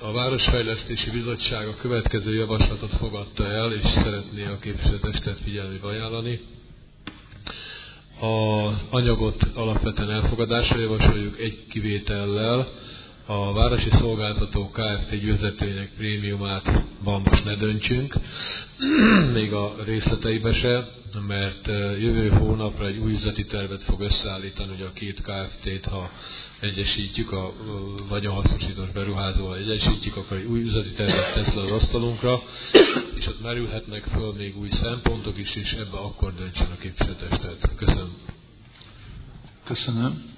A Városfejlesztési Bizottság a következő javaslatot fogadta el, és szeretné a képviselőtestet figyelmébe ajánlani. Az anyagot alapvetően elfogadásra javasoljuk egy kivétellel. A Városi Szolgáltató Kft. Győzleteinek prémiumát most ne döntsünk, még a részleteibe se, mert jövő hónapra egy új üzleti tervet fog összeállítani, hogy a két Kft-t, ha egyesítjük, a vagyonhasznosítós beruházóval egyesítjük, akkor egy új üzleti tervet tesz le az asztalunkra, és ott merülhetnek föl még új szempontok is, és ebbe akkor döntsön a képviselőtestet. Köszönöm. Köszönöm.